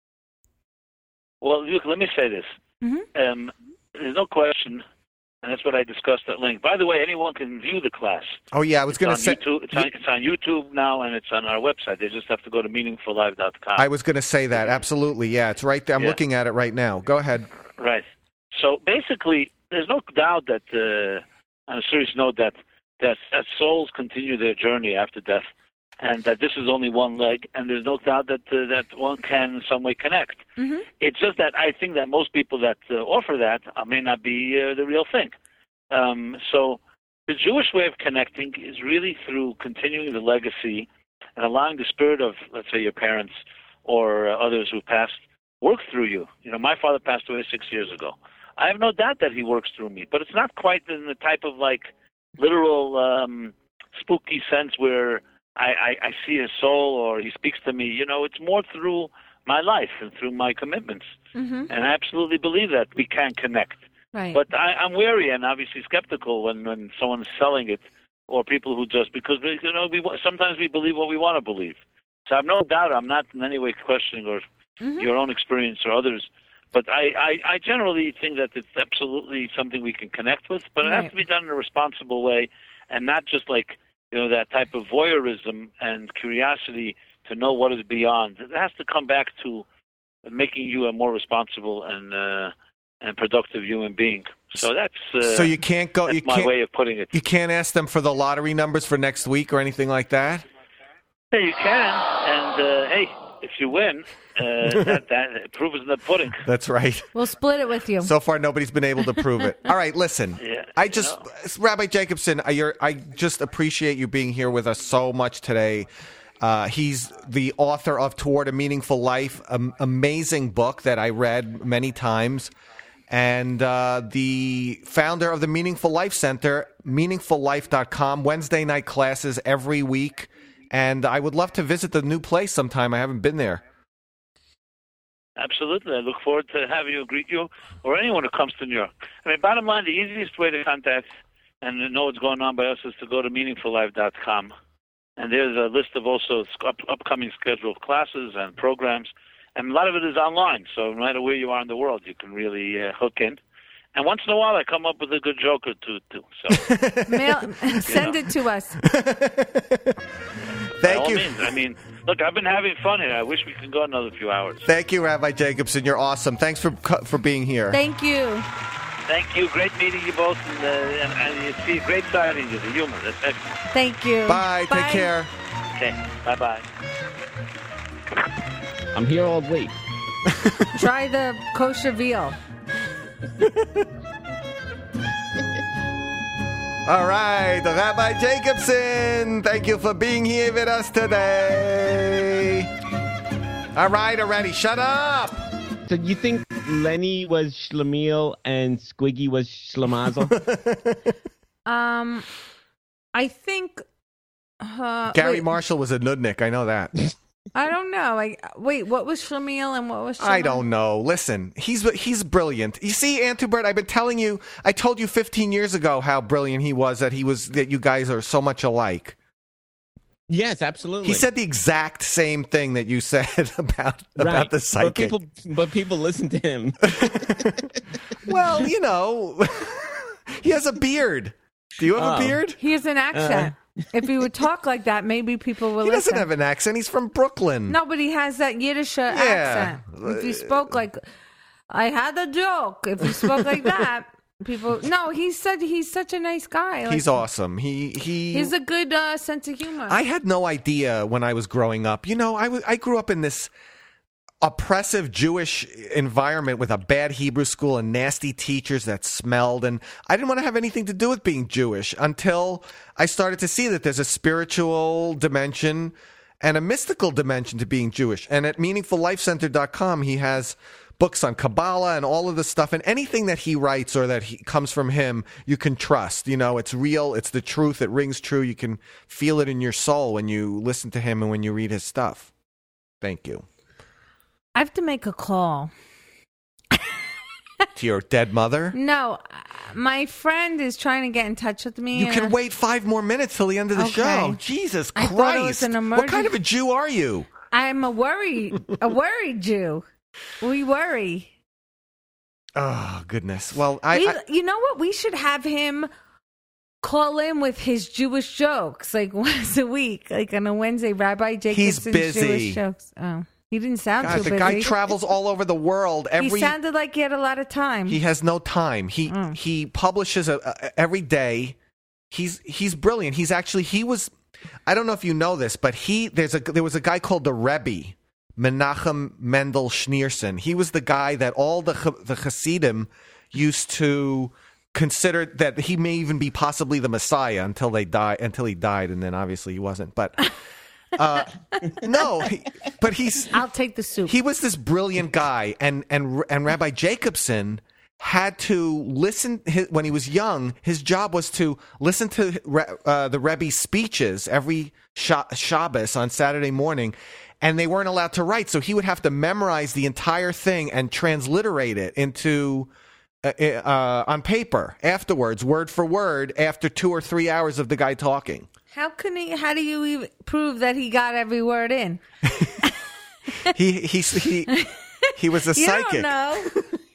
Well, look, let me say this. Mm-hmm. There's no question, and that's what I discussed at length. By the way, anyone can view the class. Oh, yeah, I was going to say... It's on YouTube now, and it's on our website. They just have to go to meaningfullife.com. I was going to say that, absolutely. Yeah, it's right there. I'm looking at it right now. Go ahead. Right. So basically, there's no doubt that, on a serious note, that souls continue their journey after death, and that this is only one leg, and there's no doubt that that one can in some way connect. Mm-hmm. It's just that I think that most people that offer that may not be the real thing. So the Jewish way of connecting is really through continuing the legacy and allowing the spirit of, let's say, your parents or others who passed work through you. You know, my father passed away 6 years ago. I have no doubt that he works through me, but it's not quite in the type of like literal spooky sense where I see his soul or he speaks to me. You know, it's more through my life and through my commitments. Mm-hmm. And I absolutely believe that we can connect. Right. But I'm wary and obviously skeptical when someone is selling it or people who just, because, you know, sometimes we believe what we want to believe. So I have no doubt, I'm not in any way questioning or your own experience or others. But I generally think that it's absolutely something we can connect with, but it has to be done in a responsible way and not just like, you know, that type of voyeurism and curiosity to know what is beyond. It has to come back to making you a more responsible and productive human being. So that's so you can't go. That's You my can't, way of putting it. You can't ask them for the lottery numbers for next week or anything like that. Yeah, you can, and hey, if you win, that proof is in the pudding. That's right. We'll split it with you. So far, nobody's been able to prove it. All right, listen. Yeah, Rabbi Jacobson, I just appreciate you being here with us so much today. He's the author of Toward a Meaningful Life, an amazing book that I read many times, and the founder of the Meaningful Life Center, meaningfullife.com, Wednesday night classes every week. And I would love to visit the new place sometime. I haven't been there. Absolutely. I look forward to having you, greet you, or anyone who comes to New York. I mean, bottom line, the easiest way to contact and know what's going on by us is to go to meaningfullife.com. And there's a list of also upcoming scheduled classes and programs. And a lot of it is online, so no matter where you are in the world, you can really hook in. And once in a while, I come up with a good joke or two, too. So, Send it to us. Thank you. I mean, Look, I've been having fun here. I wish we could go another few hours. Thank you, Rabbi Jacobson. You're awesome. Thanks for being here. Thank you. Thank you. Great meeting you both, and you see a great side in you, the humor. That's excellent. Thank you. Bye. Take care. Okay. Bye-bye. I'm here all week. Try the kosher veal. All right, Rabbi Jacobson, thank you for being here with us today. All right, already, shut up. So you think Lenny was Schlemiel and Squiggy was Schlemazel? I think Gary wait, Marshall was a nudnik, I know that. I don't know. Wait, what was Schlemiel and what was Schlemiel? I don't know. Listen, he's brilliant. You see, Antubert, I've been telling you, I told you 15 years ago how brilliant he was, that you guys are so much alike. Yes, absolutely. He said the exact same thing that you said about the psychic. But people listen to him. Well, you know, he has a beard. Do you have a beard? He has an accent. If he would talk like that, maybe people would He listen. doesn't have an accent. He's from Brooklyn. No, but he has that Yiddish accent. If he spoke like, I had a joke. If he spoke like that, people. No, he's such a nice guy. He's awesome. He's a good sense of humor. I had no idea when I was growing up. You know, I grew up in this oppressive Jewish environment with a bad Hebrew school and nasty teachers that smelled, and I didn't want to have anything to do with being Jewish until I started to see that there's a spiritual dimension and a mystical dimension to being Jewish. And at meaningfullifecenter.com, he has books on Kabbalah and all of the stuff, and anything that he writes or that comes from him, you can trust. You know, it's real, it's the truth, it rings true. You can feel it in your soul when you listen to him and when you read his stuff. Thank you. I have to make a call. To your dead mother? No, my friend is trying to get in touch with me. You can wait 5 more minutes till the end of the show. Jesus I Christ. thought it was an What kind of a Jew are you? I'm a worried Jew. We worry. Oh, goodness. Well, you know what? We should have him call in with his Jewish jokes, like once a week, like on a Wednesday. Rabbi Jacobson's busy. Jewish jokes. Oh, he didn't sound too the busy. guy travels all over the world. He sounded like he had a lot of time. He has no time. He publishes every day. He's brilliant. He was. I don't know if you know this, but there was a guy called the Rebbe, Menachem Mendel Schneerson. He was the guy that all the Hasidim used to consider that he may even be possibly the Messiah until he died, and then obviously he wasn't. But no, but I'll take the soup. He was this brilliant guy, and Rabbi Jacobson had to listen when he was young. His job was to listen to the Rebbe's speeches every Shabbos on Saturday morning, and they weren't allowed to write, so he would have to memorize the entire thing and transliterate it into on paper afterwards, word for word, after 2 or 3 hours of the guy talking. How do you even prove that he got every word in? He was a psychic. You don't know.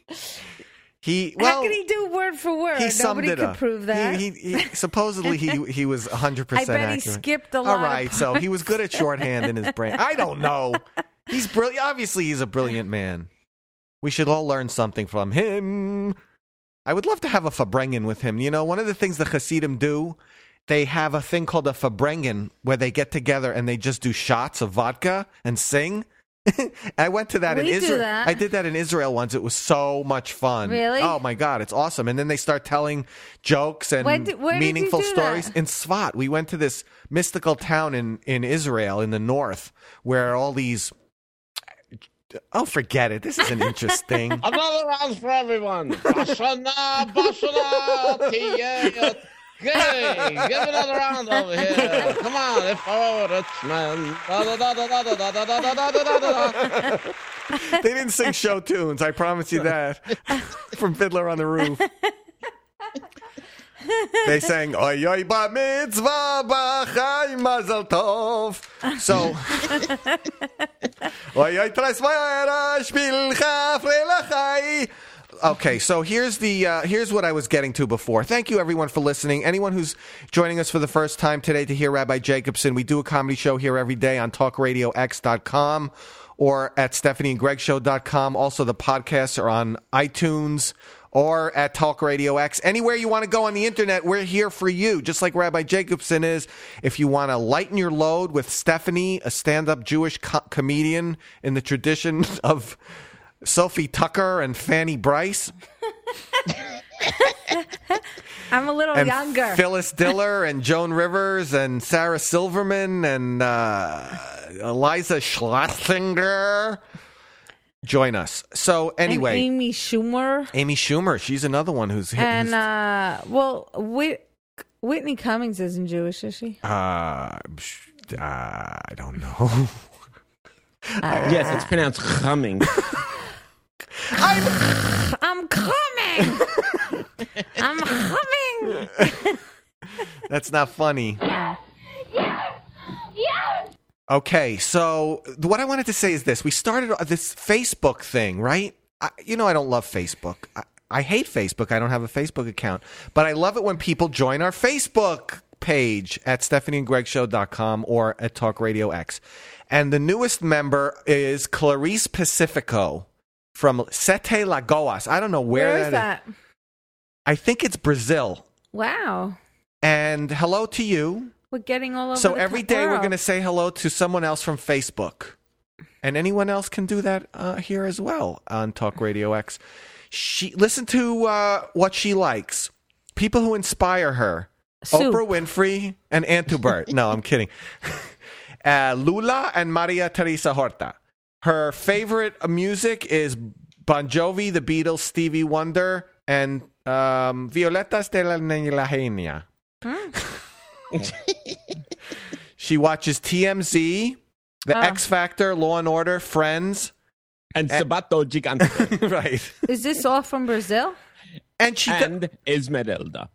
How can he do word for word? Nobody could prove that. He supposedly he was 100% accurate. I bet he skipped a lot. All right, so he was good at shorthand in his brain. I don't know. He's brilliant. Obviously, he's a brilliant man. We should all learn something from him. I would love to have a Farbrengen with him. You know, one of the things the Hasidim do, they have a thing called a Farbrengen where they get together and they just do shots of vodka and sing. I went to that in Israel. I did that in Israel once. It was so much fun. Really? Oh my God, it's awesome. And then they start telling jokes and where meaningful did you do stories. that? In Sfat, we went to this mystical town in Israel in the north where all these. Oh, forget it. This isn't interesting. Another round for everyone. Bashana, Okay, give another round over here. Come on, if man. They didn't sing show tunes, I promise you that. From Fiddler on the Roof. They sang Oy Oy Ba Mitzvah B'Chai Mazel Tov. So Oy Oy Tres Vayera Shpilcha Frelachai Okay, so here's what I was getting to before. Thank you, everyone, for listening. Anyone who's joining us for the first time today to hear Rabbi Jacobson, we do a comedy show here every day on TalkRadioX.com or at StephanieandGregShow.com. Also, the podcasts are on iTunes or at Talk Radio X. Anywhere you want to go on the internet, we're here for you, just like Rabbi Jacobson is. If you want to lighten your load with Stephanie, a stand-up Jewish comedian in the tradition of Sophie Tucker and Fanny Bryce. I'm a little and younger. Phyllis Diller and Joan Rivers and Sarah Silverman and Eliza Schlesinger. Join us. So anyway, and Amy Schumer. She's another one who's and Whitney Cummings isn't Jewish, is she? I don't know. Yes, it's pronounced Cummings. I'm coming. I'm coming. That's not funny. Okay, so what I wanted to say is this. We started this Facebook thing, right? I don't love Facebook. I hate Facebook. I don't have a Facebook account. But I love it when people join our Facebook page at StephanieandGregShow.com or at Talk Radio X. And the newest member is Clarice Pacifico from Sete Lagoas. I don't know where is that? I think it's Brazil. Wow. And hello to you. We're getting all over So the every day we're world. going to say hello to someone else from Facebook. And anyone else can do that here as well on Talk Radio X. Listen to what she likes. People who inspire her. Soup. Oprah Winfrey and Antubert. No, I'm kidding. Lula and Maria Teresa Horta. Her favorite music is Bon Jovi, The Beatles, Stevie Wonder, and Violetas de la Genia. She watches TMZ, The X Factor, Law and Order, Friends, and Sabato Gigante. right? Is this all from Brazil? And she and Esmeralda.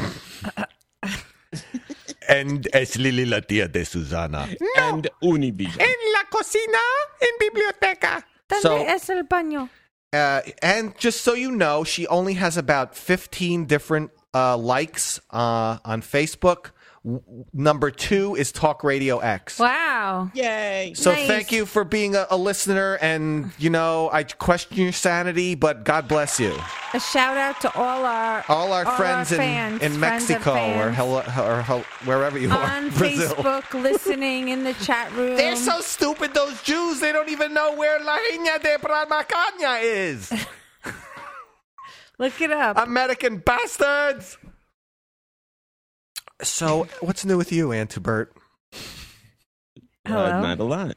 and es Lili la tía de Susana. And Univision. En la cocina, en biblioteca. ¿Dónde es el baño? And just so you know, she only has about 15 different likes on Facebook. Number 2 is Talk Radio X. Wow. Yay. So Nice. thank you for being a listener. And, I question your sanity, but God bless you. A shout out to all our friends fans, in friends and Mexico or fans wherever you are. on Brazil. Facebook, listening in the chat room. They're so stupid, those Jews. They don't even know where La Genia de Bramacaña is. Look it up. American bastards. So, what's new with you, Antubert? Hello? Not a lot.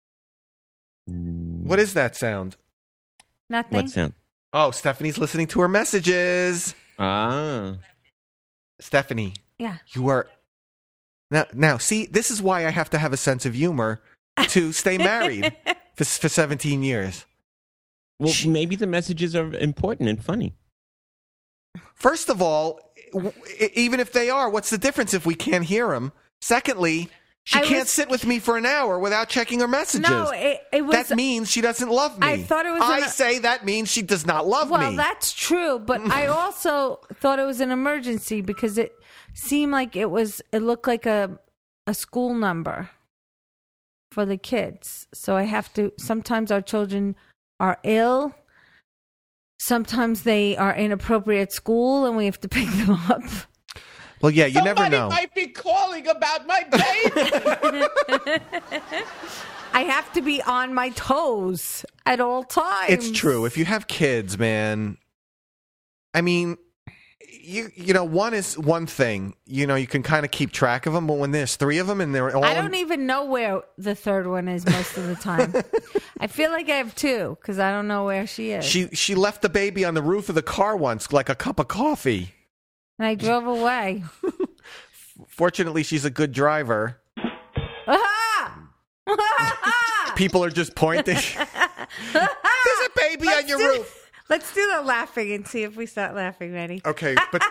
What is that sound? Nothing. What sound? Oh, Stephanie's listening to her messages. Ah. Stephanie, Yeah. you are... Now, see, this is why I have to have a sense of humor to stay married for 17 years. Well, maybe the messages are important and funny. First of all, even if they are, what's the difference if we can't hear them? Secondly, she can't sit with me for an hour without checking her messages. No, it was... That means she doesn't love me. I thought it was... I say that means she does not love me. Well, that's true, but I also thought it was an emergency because it seemed like it looked like a school number for the kids. So I have to... Sometimes our children are ill. Sometimes they are inappropriate at school and we have to pick them up. Well, yeah, you never know. Somebody might be calling about my baby. I have to be on my toes at all times. It's true. If you have kids, man, I mean, you know, one is one thing. You know, you can kind of keep track of them, but when there's 3 of them and they're all... I don't even know where the third one is most of the time. I feel like I have 2 because I don't know where she is. She left the baby on the roof of the car once, like a cup of coffee. And I drove away. Fortunately, she's a good driver. Ah! People are just pointing. There's a baby on your roof. Let's do the laughing and see if we start laughing. Ready? Okay, but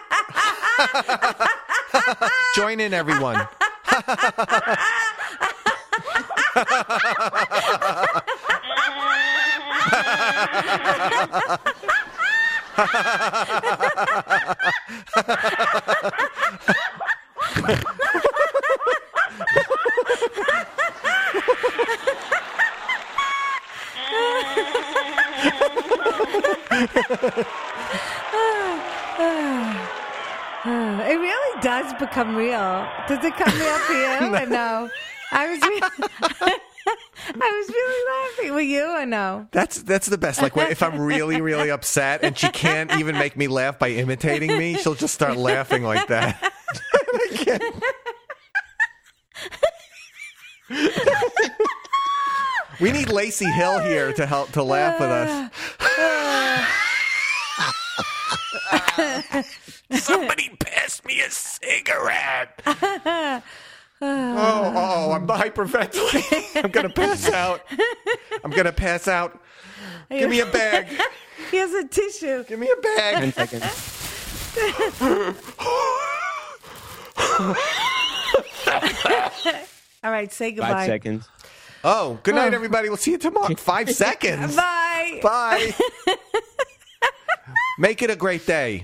join in, everyone. It really does become real. Does it come real for you or no? I was really laughing. Were you or no? That's the best. Like if I'm really, really upset and she can't even make me laugh by imitating me, she'll just start laughing like that. I can't. We need Lacey Hill here to help to laugh with us. Somebody pass me a cigarette. Oh, I'm hyperventilating. I'm going to pass out. Give me a bag. Here's a tissue. Give me a bag. 10 seconds. All right, say goodbye. 5 seconds. Oh, good night, everybody. We'll see you tomorrow. 5 seconds. Bye. Bye. Make it a great day.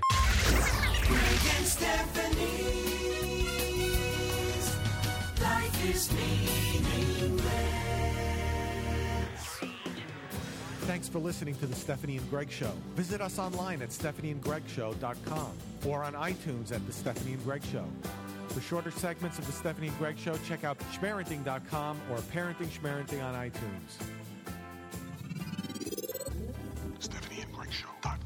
Thanks for listening to the Stephanie and Greg Show. Visit us online at stephanieandgregshow.com or on iTunes at The Stephanie and Greg Show. For shorter segments of the Stephanie and Greg Show, check out schmerenting.com or Parenting Schmerenting on iTunes. StephanieandGregShow.com